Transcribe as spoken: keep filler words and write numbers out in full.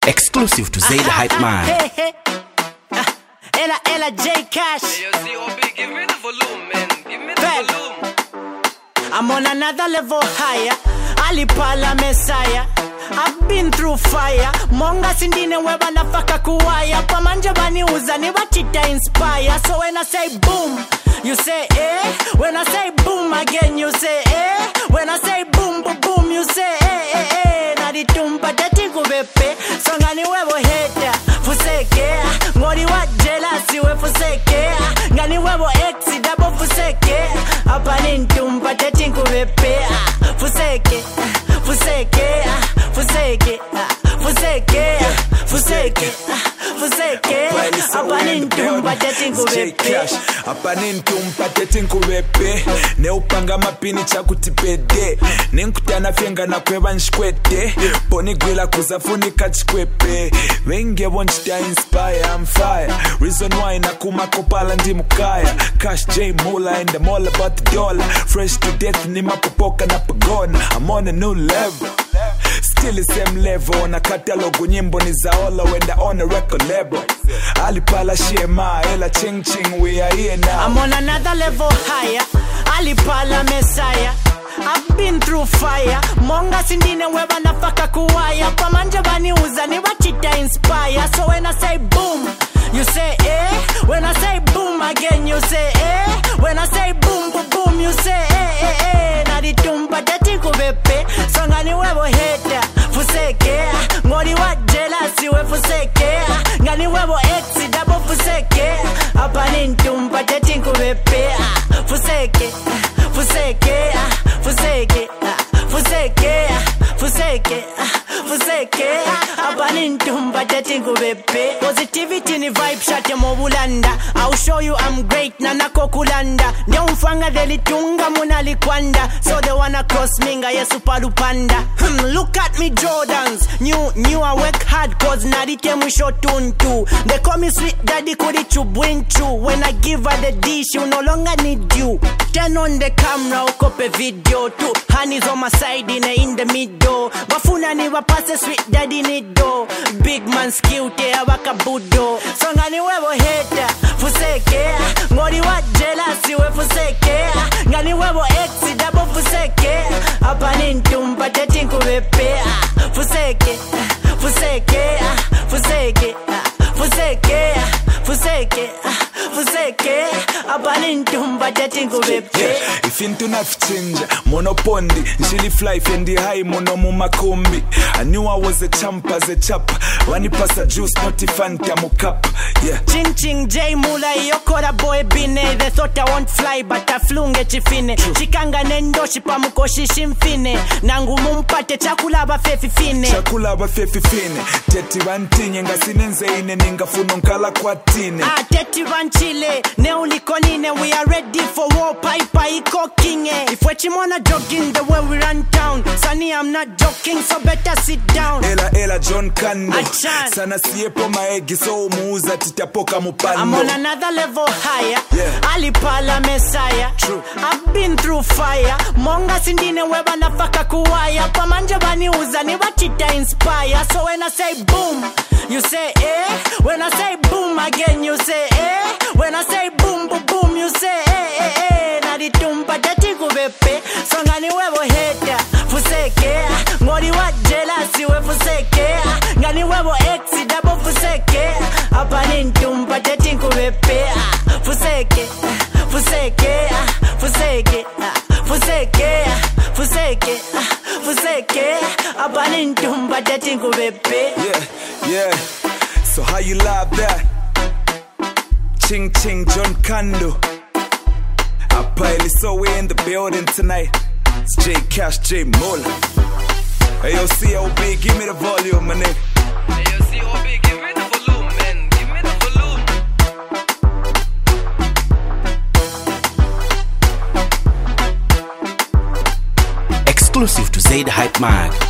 Exclusive to Zay the Hype Man. Hey, hey. Uh, Ella, Ella, J Cash. Hey, yo, C O B, give me the volume, man. Give me the Bell. volume. I'm on another level higher. Alipala Messiah. I've been through fire. Monga sindine weba nafaka kuwaya. Pamanja bani uza ni wachita inspire. So when I say boom, you say eh. When I say boom again, you say eh. When I say boom, boom, boom, you say eh, eh, eh. Naditumba teti kubepe. Songani webo hater. Fuseke. Ngori wa jealousy we fuseke. Ngani webo exi double fuseke. Apa nintumba teti kubepe. Fuseke. Fuseke. Fuseke, Fuseke, Fuseke, Fuseke. Abanintumba tetingu bepe. Abanintumba tetingu bepe. Neupanga mapini chakuti pede. Ninkutana fyenga na kweba nshkwete. Poni gwila kuzafunika chikwepe. Wenge wonchita inspire, I'm fire. Reason why nakuma kopala ndi mukaya. Cash J Mula and I'm all about the dollar. Fresh to death ni mapopoka na pagona. I'm on a new level. Still the same level. Na catalog nyimbo ni zaola when they're on a record label. Alipala shema, ela ching ching, we are here now. I'm on another level higher. Alipala Messiah. I've been through fire. Monga sindine weba nafaka kuwaya. Pamanja bani uza ni wachita inspire. So when I say boom, you say eh. When I say boom again, you say eh. When I say boom, boom, boom, you say eh, eh, eh. Naditumba teti kubepe. Songani webo hater. Fuseke. Ngori wa jealousy we fuseke. Ngani webo exi double fuseke. Apa nintumba teti kubepe. Fuseke. Fuseke. Fuseke. Fuseke. Fuseke. Fuseke. Apa nintumba teti kubepe. Positivity ni vibe shate mobulanda. I'll show you I'm great na nako kulanda. Ndio mfanga delitunga muna likwanda. So they wanna cross minga yesu palupanda. Hmm, look at me Jordans. New, new I work hard cause narite mwisho tuntu. They call me sweet daddy kuri chubwinchu. When I give her the dish you no longer need you. Turn on the camera ukope video too. Honey's on my side in in the middle. Wafuna ni wapase sweet daddy nido. Big man skill te waka budo. Songani webo hater. Fuseke. Ngori wa jealousy we fuseke. Ngani webo exi double fuseke. Apa nintumba teti kubepe. Fuseke. Fuseke. Fuseke. Fuseke. Fuseke. Fuseke. Apa nintumba teti kubepe. If into nafchinja monopondi njili fly fendi high mono mumakumbi. I knew I was a champ as a chap. Wanipasa juice not fanta mukap. Yeah. Ching ching J Mula yokora boy bine. They thought I won't fly but I flunge chifine. Chikanga nendo shipa mukoshi shimfine. Nangu mumpate chakula ba fefi fine. Chakula ba fefi fine. Teti wantinye nga sinenze ine ninga funonkala kwa tine. Ah teti wanchile. Ne ulikonine we are ready for war. Piper iko kinge. If we chimona jogging the way we run town. Sunny I'm not joking so better sit down. Ela ela John Kando. Achan. Sana siepo maegi so umuuza titapoka mupando. I'm on another level higher. Yeah. Alipala Messiah. True. I've been through fire. Monga sindine weba nafaka kuwaya. Pamanja bani uza ni wachita inspire. So when I say boom, you say eh. When I say boom again, you say eh. When I say boom, boom, boom, you say eh, eh, eh. Naditumba teti kubepe. Songani webo hater. Fuseke. Ngori wa jealousy we fuseke. Ngani webo exi double fuseke. Apa nintumba teti kubepe. Fuseke. Fuseke. Fuseke. Fuseke. Fuseke. Fuseke. Apa nintumba teti kubepe. Yeah, yeah. So how you love that? Ching ching John Kando. Appa so we in the building tonight. It's J Cash J Mula. Hey yo C O B, give me the volume, my nigga. Hey, yo, C O B, give me the volume, man. Give me the volume. Exclusive to Zay the Hype Man.